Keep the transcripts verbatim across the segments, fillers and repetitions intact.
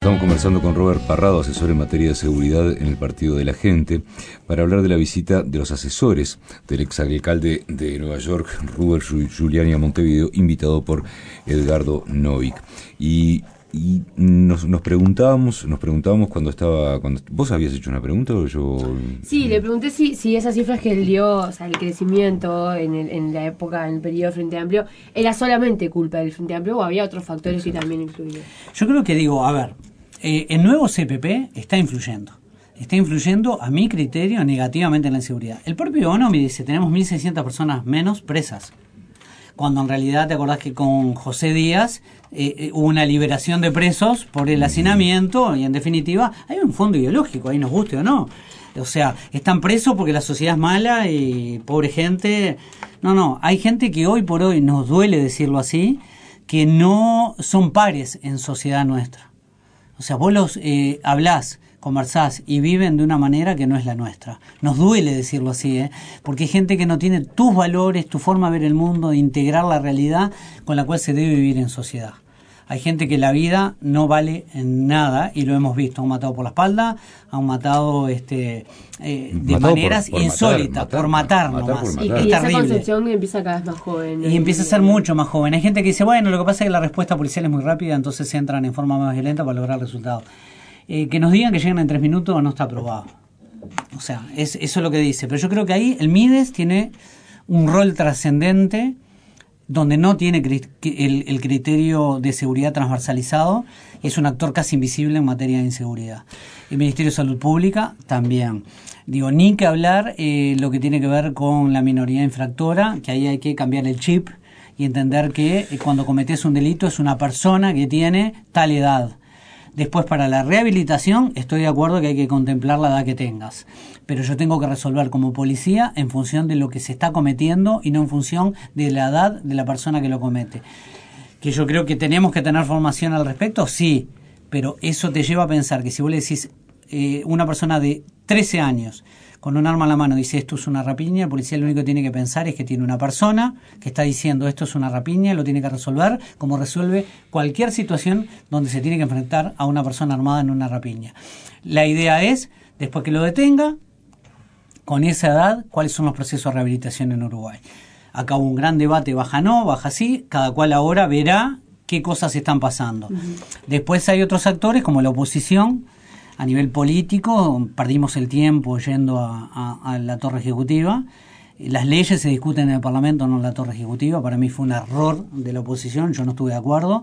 Estamos conversando con Robert Parrado, asesor en materia de seguridad en el Partido de la Gente, para hablar de la visita de los asesores del exalcalde de Nueva York, Ruber Giuliani, a Montevideo, invitado por Edgardo Novick. Y, y nos, nos preguntábamos, nos preguntábamos cuando estaba, cuando vos habías hecho una pregunta o yo. Sí, le pregunté si, si esas cifras que él dio, o sea, el crecimiento en, el, en la época, en el periodo del Frente Amplio, era solamente culpa del Frente Amplio o había otros factores que también influían. Yo creo que digo, a ver, eh, el nuevo C P P está influyendo. Está influyendo, a mi criterio, negativamente en la inseguridad. El propio ONU me dice, tenemos mil seiscientas personas menos presas. Cuando en realidad, te acordás que con José Díaz eh, hubo una liberación de presos por el hacinamiento y, en definitiva, hay un fondo ideológico, ahí nos guste o no. O sea, están presos porque la sociedad es mala y pobre gente. No, no, hay gente que hoy por hoy, nos duele decirlo así, que no son pares en sociedad nuestra. O sea, vos los eh, hablás, conversás y viven de una manera que no es la nuestra. Nos duele decirlo así, ¿eh? Porque hay gente que no tiene tus valores, tu forma de ver el mundo, de integrar la realidad con la cual se debe vivir en sociedad. Hay gente que la vida no vale en nada y lo hemos visto. Han matado por la espalda, han matado este eh, de matado maneras por, por insólitas, matar, por matar, matar nomás. por matar. Y, Es y esa terrible. concepción empieza cada vez más joven. Y empieza a ser mucho más joven. Hay gente que dice, bueno, lo que pasa es que la respuesta policial es muy rápida, entonces entran en forma más violenta para lograr resultados. Eh, que nos digan que llegan en tres minutos no está aprobado. O sea, es, eso es lo que dice. Pero yo creo que ahí el MIDES tiene un rol trascendente donde no tiene cri- el, el criterio de seguridad transversalizado. Es un actor casi invisible en materia de inseguridad. El Ministerio de Salud Pública también. Digo, ni que hablar eh, lo que tiene que ver con la minoría infractora, que ahí hay que cambiar el chip y entender que eh, cuando cometes un delito es una persona que tiene tal edad. Después, para la rehabilitación, estoy de acuerdo que hay que contemplar la edad que tengas. Pero yo tengo que resolver como policía en función de lo que se está cometiendo y no en función de la edad de la persona que lo comete. Que yo creo que tenemos que tener formación al respecto, sí. Pero eso te lleva a pensar que si vos le decís eh, una persona de trece años con un arma en la mano dice esto es una rapiña, el policía lo único que tiene que pensar es que tiene una persona que está diciendo esto es una rapiña, lo tiene que resolver como resuelve cualquier situación donde se tiene que enfrentar a una persona armada en una rapiña. La idea es, después que lo detenga, con esa edad, cuáles son los procesos de rehabilitación en Uruguay. Acá hubo un gran debate, baja no, baja sí, cada cual ahora verá qué cosas están pasando. Uh-huh. Después hay otros actores como la oposición. A nivel político, perdimos el tiempo yendo a, a, a la torre ejecutiva. Las leyes se discuten en el Parlamento, no en la torre ejecutiva. Para mí fue un error de la oposición, yo no estuve de acuerdo.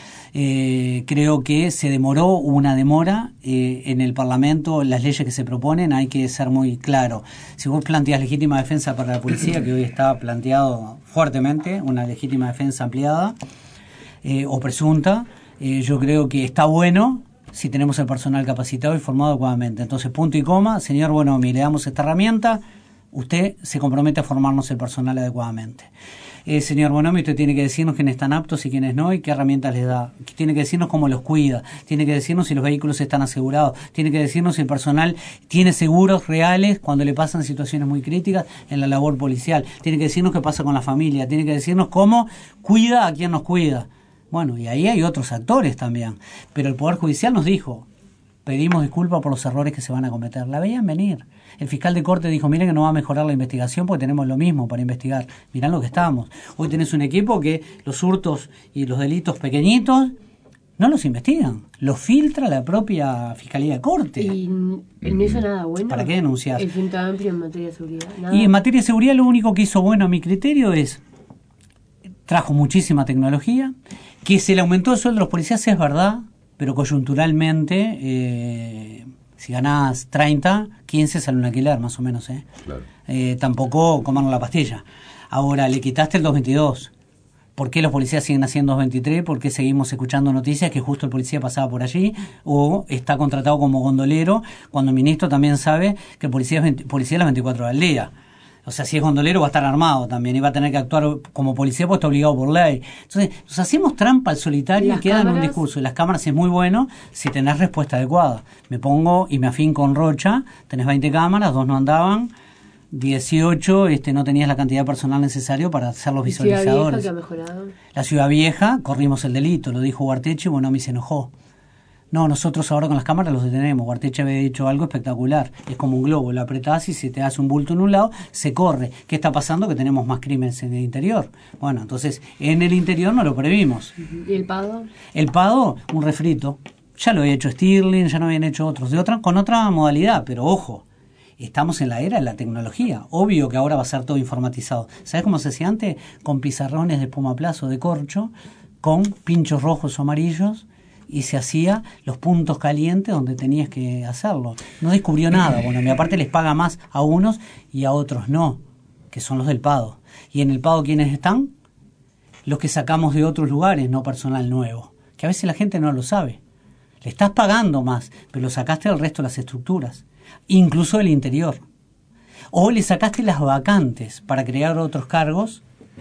Eh, creo que se demoró, hubo una demora eh, en el Parlamento. Las leyes que se proponen hay que ser muy claro. Si vos planteas legítima defensa para la policía, que hoy está planteado fuertemente, una legítima defensa ampliada eh, o presunta, eh, yo creo que está bueno si tenemos el personal capacitado y formado adecuadamente. Entonces, punto y coma, señor Bonomi, le damos esta herramienta, usted se compromete a formarnos el personal adecuadamente. Eh, señor Bonomi, usted tiene que decirnos quiénes están aptos y quiénes no, y qué herramientas les da. Tiene que decirnos cómo los cuida, tiene que decirnos si los vehículos están asegurados, tiene que decirnos si el personal tiene seguros reales cuando le pasan situaciones muy críticas en la labor policial, tiene que decirnos qué pasa con la familia, tiene que decirnos cómo cuida a quien nos cuida. Bueno, y ahí hay otros actores también. Pero el Poder Judicial nos dijo, pedimos disculpas por los errores que se van a cometer. La veían venir. El fiscal de corte dijo, miren que no va a mejorar la investigación porque tenemos lo mismo para investigar. Mirá lo que estamos. Hoy tenés un equipo que los hurtos y los delitos pequeñitos no los investigan. Los filtra la propia Fiscalía de Corte. ¿Y no hizo nada bueno? ¿Para qué denunciar? El Frente Amplio en materia de seguridad. ¿Nada? Y en materia de seguridad lo único que hizo bueno a mi criterio es trajo muchísima tecnología, que se le aumentó el sueldo a los policías, es verdad, pero coyunturalmente, eh, si ganás treinta, quince sale un alquiler, más o menos. ¿eh? Claro. Eh, tampoco comernos la pastilla. Ahora, le quitaste el dos veintidós. ¿Por qué los policías siguen haciendo dos veintitrés? ¿Por qué seguimos escuchando noticias que justo el policía pasaba por allí? ¿O está contratado como gondolero cuando el ministro también sabe que el policía es, veinte, policía es las veinticuatro horas al día? O sea, si es gondolero va a estar armado también y va a tener que actuar como policía porque está obligado por ley. Entonces, nos hacemos trampa al solitario y queda en un discurso. Y las cámaras es muy bueno si tenés respuesta adecuada. Me pongo y me afinco con Rocha, tenés veinte cámaras, dos no andaban, dieciocho este, no tenías la cantidad de personal necesario para hacer los visualizadores. Ciudad Vieja, que ha mejorado. La Ciudad Vieja, corrimos el delito, lo dijo Huarteche y Bonomi se enojó. No, nosotros ahora con las cámaras los detenemos. Guarteche había dicho algo espectacular. Es como un globo, lo apretás y si te hace un bulto en un lado, se corre. ¿Qué está pasando? Que tenemos más crímenes en el interior. Bueno, entonces, en el interior no lo previmos. ¿Y el Pado? El Pado, un refrito. Ya lo había hecho Stirling, ya no habían hecho otros, de otra, con otra modalidad, pero ojo, estamos en la era de la tecnología. Obvio que ahora va a ser todo informatizado. ¿Sabes cómo se hacía antes? Con pizarrones de espuma plazo de corcho, con pinchos rojos o amarillos, y se hacía los puntos calientes donde tenías que hacerlo. No descubrió nada. Bueno, y aparte les paga más a unos y a otros no, que son los del Pado. ¿Y en el Pado quiénes están? Los que sacamos de otros lugares, no personal nuevo. Que a veces la gente no lo sabe. Le estás pagando más, pero lo sacaste del resto de las estructuras, incluso del interior. O le sacaste las vacantes para crear otros cargos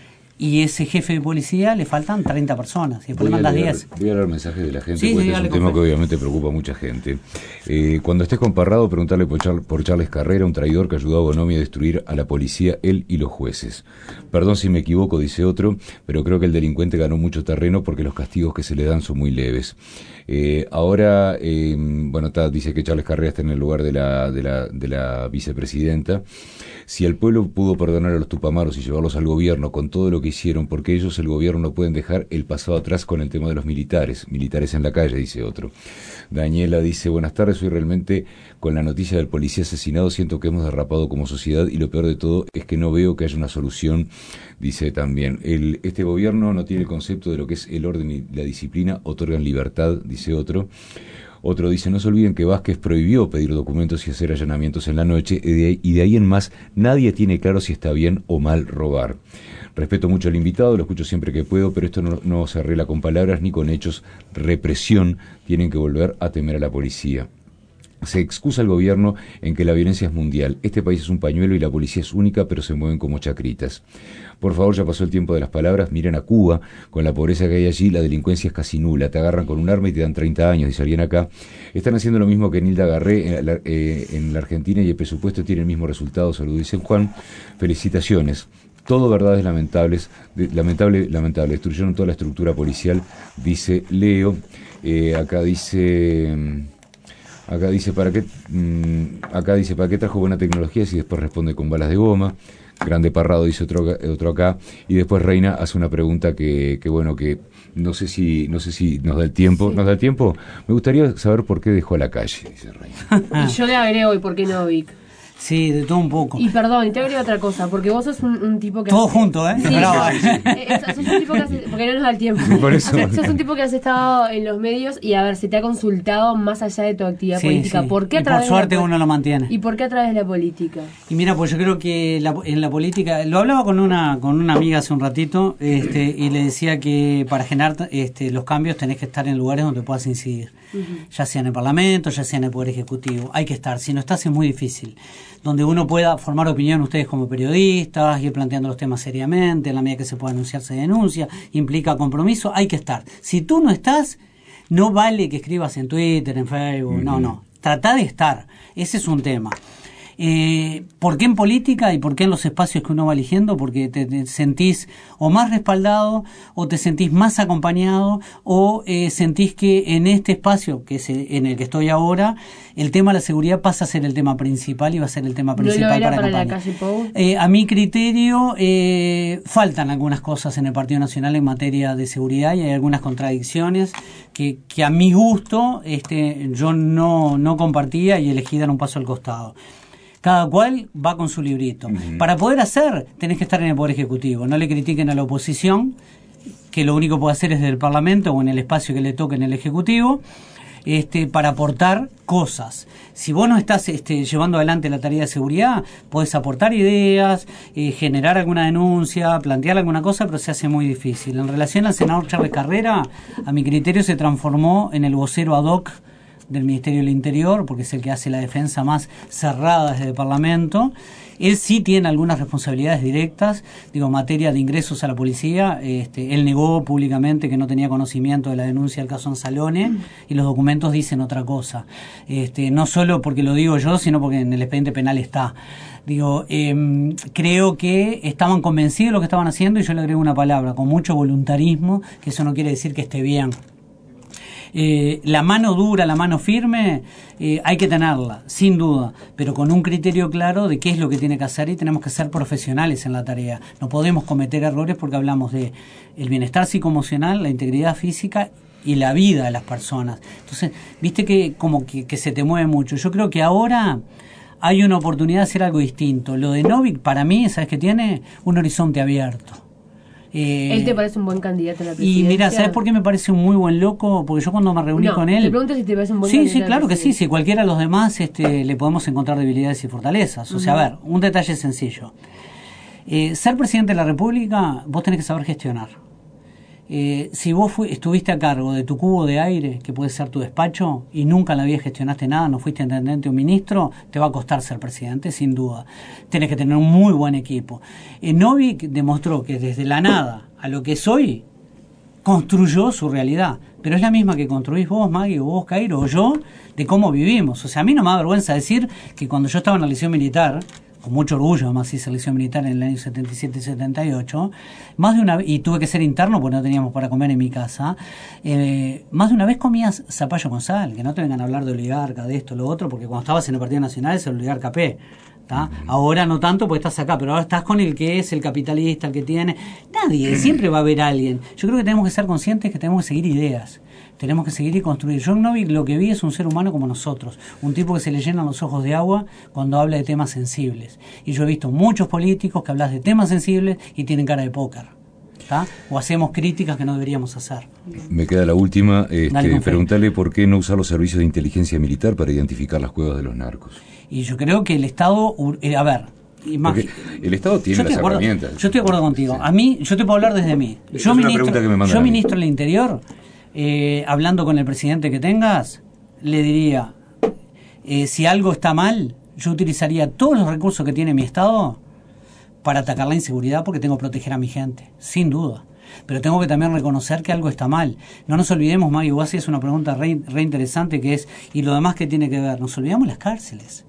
y ese jefe de policía le faltan treinta personas y después le mandas diez. Voy a leer mensajes de la gente, Sí, porque sí, este es un dale, tema que obviamente preocupa a mucha gente. Eh, cuando estés con Parrado, preguntarle por, Char- por Charles Carrera, un traidor que ayudó a Bonomi a destruir a la policía, él y los jueces. Perdón si me equivoco, dice otro, pero creo que el delincuente ganó mucho terreno porque los castigos que se le dan son muy leves. Eh, ahora, eh, bueno, está, dice que Charles Carrera está en el lugar de la, de la, de la vicepresidenta. Si el pueblo pudo perdonar a los tupamaros y llevarlos al gobierno con todo lo que hicieron, porque ellos, el gobierno, no pueden dejar el pasado atrás con el tema de los militares. Militares en la calle, dice otro. Daniela dice, buenas tardes, soy realmente con la noticia del policía asesinado, siento que hemos derrapado como sociedad y lo peor de todo es que no veo que haya una solución, dice también. El, este gobierno no tiene el concepto de lo que es el orden y la disciplina, otorgan libertad, dice otro. Otro dice, no se olviden que Vázquez prohibió pedir documentos y hacer allanamientos en la noche, y de, ahí, y de ahí en más nadie tiene claro si está bien o mal robar. Respeto mucho al invitado, lo escucho siempre que puedo, pero esto no, no se arregla con palabras ni con hechos. Represión, tienen que volver a temer a la policía. Se excusa el gobierno en que la violencia es mundial. Este país es un pañuelo y la policía es única, pero se mueven como chacritas. Por favor, ya pasó el tiempo de las palabras. Miren a Cuba, con la pobreza que hay allí, la delincuencia es casi nula. Te agarran con un arma y te dan treinta años, dice alguien acá. Están haciendo lo mismo que Nilda Garré en la, eh, en la Argentina y el presupuesto tiene el mismo resultado. Saludos, dice Juan. Felicitaciones. Todo verdades lamentables, de, lamentable, lamentable. Destruyeron toda la estructura policial, dice Leo. Eh, acá dice... Acá dice, ¿para qué mmm, acá dice, ¿para qué trajo buena tecnología si después responde con balas de goma? Grande Parrado, dice otro, otro acá. Y después Reina hace una pregunta que, que bueno, que no sé si no sé si nos da el tiempo. Sí. ¿Nos da el tiempo? Me gustaría saber por qué dejó a la calle, dice Reina. Y yo le agrego, ¿y por qué no, Vic? Sí, de todo un poco. Y perdón, y te agrego otra cosa, porque vos sos un, un tipo que... Todo hace... junto, ¿eh? Sí, eh, sos un tipo que hace... Porque no nos da el tiempo. Por eso. Sos un tipo que has estado en los medios y, a ver, se te ha consultado más allá de tu actividad sí, política. Sí. ¿Por qué a y través por suerte de la... uno lo mantiene. ¿Y por qué a través de la política? Y mira, pues yo creo que la, en la política... Lo hablaba con una con una amiga hace un ratito este, y le decía que para generar este, los cambios tenés que estar en lugares donde puedas incidir. Uh-huh. Ya sea en el Parlamento, ya sea en el Poder Ejecutivo. Hay que estar. Si no estás es muy difícil. Donde uno pueda formar opinión ustedes como periodistas, ir planteando los temas seriamente, en la medida que se pueda anunciar se denuncia, implica compromiso, hay que estar. Si tú no estás, no vale que escribas en Twitter, en Facebook, uh-huh. no, no. Trata de estar, ese es un tema. Eh, ¿Por qué en política y por qué en los espacios que uno va eligiendo? Porque te, te sentís o más respaldado o te sentís más acompañado o eh, sentís que en este espacio que es en el que estoy ahora el tema de la seguridad pasa a ser el tema principal y va a ser el tema principal. ¿No lo era para, para la calle Pou? Eh, a mi criterio eh, faltan algunas cosas en el Partido Nacional en materia de seguridad y hay algunas contradicciones que, que a mi gusto este, yo no, no compartía y elegí dar un paso al costado. Cada cual va con su librito. Uh-huh. Para poder hacer, tenés que estar en el Poder Ejecutivo. No le critiquen a la oposición, que lo único que puede hacer es del Parlamento o en el espacio que le toque en el Ejecutivo, este, para aportar cosas. Si vos no estás este, llevando adelante la tarea de seguridad, podés aportar ideas, eh, generar alguna denuncia, plantear alguna cosa, pero se hace muy difícil. En relación al senador Charles Carrera, a mi criterio se transformó en el vocero ad hoc del Ministerio del Interior, porque es el que hace la defensa más cerrada desde el Parlamento. Él sí tiene algunas responsabilidades directas, digo, en materia de ingresos a la policía. Este, él negó públicamente que no tenía conocimiento de la denuncia del caso Anzalone, y los documentos dicen otra cosa. Este, no solo porque lo digo yo, sino porque en el expediente penal está. Digo, eh, creo que estaban convencidos de lo que estaban haciendo, y yo le agrego una palabra, con mucho voluntarismo, que eso no quiere decir que esté bien. Eh, la mano dura, la mano firme, eh, hay que tenerla, sin duda, pero con un criterio claro de qué es lo que tiene que hacer y tenemos que ser profesionales en la tarea. No podemos cometer errores porque hablamos de el bienestar psicoemocional, la integridad física y la vida de las personas. Entonces, viste que como que, que se te mueve mucho. Yo creo que ahora hay una oportunidad de hacer algo distinto. Lo de Novik, para mí, ¿sabes qué tiene? Un horizonte abierto. Eh, ¿Él te parece un buen candidato a la presidencia? Y mira, ¿sabes por qué me parece un muy buen loco? Porque yo cuando me reuní no, con él... te pregunto si te parece un buen sí, candidato. Sí, claro que sí. Si cualquiera de los demás este, le podemos encontrar debilidades y fortalezas. O uh-huh. sea, a ver, un detalle sencillo. Eh, ser presidente de la República, vos tenés que saber gestionar. Eh, si vos fui, estuviste a cargo de tu cubo de aire, que puede ser tu despacho, y nunca en la vida gestionaste nada, no fuiste intendente o ministro, te va a costar ser presidente, sin duda. Tenés que tener un muy buen equipo. Eh, Novik demostró que desde la nada a lo que es hoy, construyó su realidad. Pero es la misma que construís vos, Maggie, o vos, Cairo, o yo, de cómo vivimos. O sea, a mí no me da vergüenza decir que cuando yo estaba en la liceo militar, con mucho orgullo, además hice liceo militar en el año setenta y siete y setenta y ocho, más de una vez, y tuve que ser interno porque no teníamos para comer en mi casa, eh, más de una vez comías zapallo con sal, que no te vengan a hablar de oligarca, de esto, lo otro, porque cuando estabas en el Partido Nacional es el oligarca P. ¿Tá? Ahora no tanto porque estás acá, pero ahora estás con el que es el capitalista, el que tiene... Nadie, siempre va a haber alguien. Yo creo que tenemos que ser conscientes que tenemos que seguir ideas, tenemos que seguir y construir. Yo en Novik lo que vi es un ser humano como nosotros, un tipo que se le llenan los ojos de agua cuando habla de temas sensibles. Y yo he visto muchos políticos que hablan de temas sensibles y tienen cara de póker. ¿Tá? O hacemos críticas que no deberíamos hacer. Me queda la última, este, preguntarle por qué no usar los servicios de inteligencia militar para identificar las cuevas de los narcos. Y yo creo que el Estado, eh, a ver, Porque el Estado tiene las acuerdo, herramientas. Yo estoy de acuerdo contigo. Sí. A mí, yo te puedo hablar desde mí. Yo ministro, yo ministro del Interior, eh, hablando con el presidente que tengas, le diría, eh, si algo está mal, yo utilizaría todos los recursos que tiene mi Estado para atacar la inseguridad porque tengo que proteger a mi gente, sin duda. Pero tengo que también reconocer que algo está mal. No nos olvidemos, Mario, vos hacías una pregunta re, re interesante que es, ¿y lo demás qué tiene que ver? Nos olvidamos las cárceles.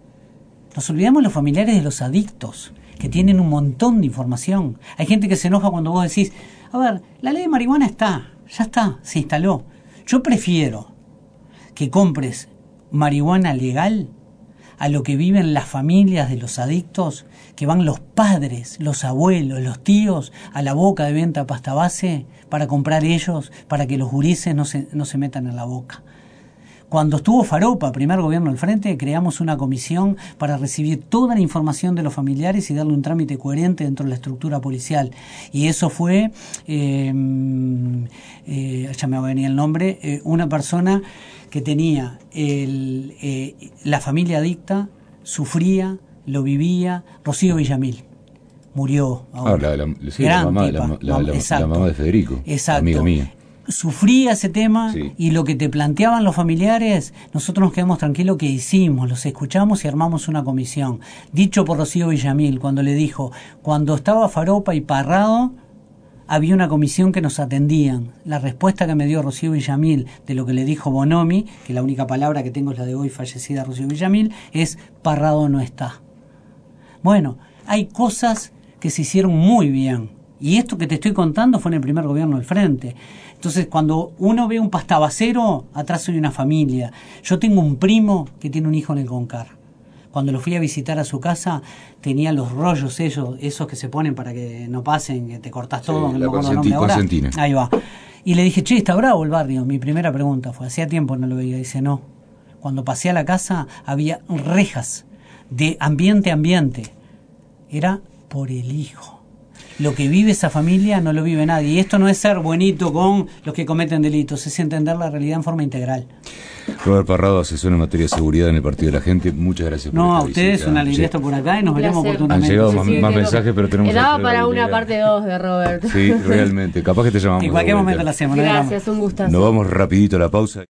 Nos olvidamos los familiares de los adictos, que tienen un montón de información. Hay gente que se enoja cuando vos decís, a ver, la ley de marihuana está, ya está, se instaló. Yo prefiero que compres marihuana legal a lo que viven las familias de los adictos, que van los padres, los abuelos, los tíos a la boca de venta pasta base para comprar ellos, para que los gurises no se, no se metan en la boca. Cuando estuvo Faropa, primer gobierno del Frente, creamos una comisión para recibir toda la información de los familiares y darle un trámite coherente dentro de la estructura policial. Y eso fue, eh, eh, ya me va a venir el nombre, eh, una persona que tenía el, eh, la familia adicta, sufría, lo vivía, Rocío Villamil. Murió ahora. Ah, la, la, sí, la, mamá, la, la, la, la mamá de Federico, exacto. Amiga mía. Sufría ese tema, sí. Y lo que te planteaban los familiares, nosotros nos quedamos tranquilos que hicimos, los escuchamos y armamos una comisión. Dicho por Rocío Villamil, cuando le dijo, cuando estaba Faropa y Parrado, había una comisión que nos atendían. La respuesta que me dio Rocío Villamil de lo que le dijo Bonomi, que la única palabra que tengo es la de hoy fallecida Rocío Villamil, es Parrado no está. Bueno, hay cosas que se hicieron muy bien. Y esto que te estoy contando fue en el primer gobierno del Frente. Entonces, cuando uno ve un pastabacero, atrás hay una familia. Yo tengo un primo que tiene un hijo en el Concar. Cuando lo fui a visitar a su casa, tenía los rollos esos, esos que se ponen para que no pasen, que te cortás todo. Sí, no la me acuerdo el nombre ahora. Consentina. Ahí va. Y le dije, che, ¿está bravo el barrio? Mi primera pregunta fue, hacía tiempo no lo veía. Dice, no. Cuando pasé a la casa, había rejas de ambiente a ambiente. Era por el hijo. Lo que vive esa familia no lo vive nadie. Y esto no es ser buenito con los que cometen delitos, es entender la realidad en forma integral. Robert Parrado, asesor en materia de seguridad en el Partido de la Gente. Muchas gracias por no, esta a ustedes visita. una alegría estar por acá y nos veremos oportunamente. Han llegado sí, más, sí, más sí, mensajes, pero tenemos... Quedaba para una parte dos de Robert. Sí, realmente. Capaz que te llamamos. En cualquier momento la hacemos. Gracias, un gustazo. Nos vamos rapidito a la pausa.